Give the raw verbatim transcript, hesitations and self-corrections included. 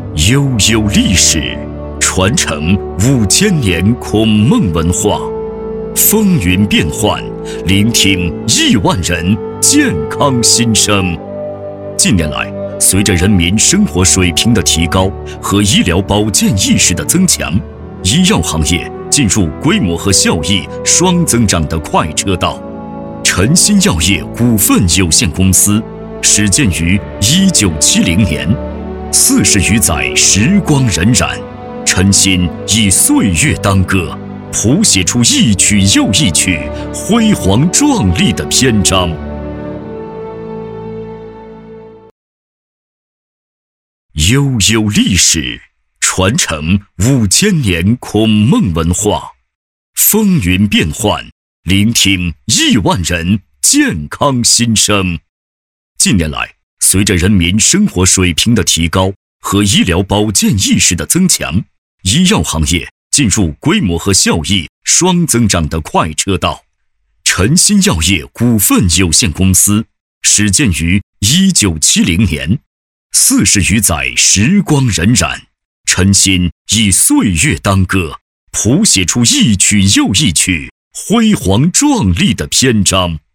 悠悠历史，传承五千年孔孟文化，风云变幻，聆听亿万人健康心声。近年来，随着人民生活水平的提高和医疗保健意识的增强，医药行业进入规模和效益双增长的快车道。晨鑫药业股份有限公司始建于一九七零年，四十余载时光荏苒，晨鑫以岁月当歌，谱写出一曲又一曲辉煌壮丽的篇章。悠悠历史，传承五千年孔孟文化，风云变幻，聆听亿万人健康心声。近年来，随着人民生活水平的提高和医疗保健意识的增强，医药行业进入规模和效益双增长的快车道。晨鑫药业股份有限公司始建于一九七零年，四十余载时光荏苒，晨鑫以岁月当歌，谱写出一曲又一曲辉煌壮丽的篇章。